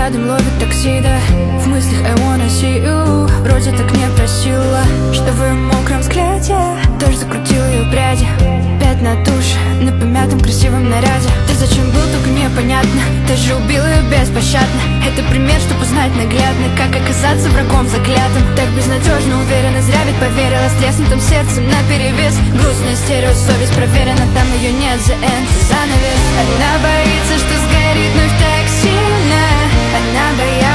взглядом ловит такси, да. В мыслях I wanna see you. Вроде так не просила, что в ее мокром взгляде дождь закрутил ее пряди. Пятна туши на помятом красивом наряде. Ты зачем был, только непонятно. Ты же убил ее беспощадно. Это пример, чтобы знать наглядно, как оказаться врагом заклятым. Так безнадежно, уверена, зря ведь поверила. С треснутым сердцем наперевес. Грустная стерео, совесть проверена. Там ее нет, the end, занавес. Она боится, что сгорит вновь так сильно. Она боялась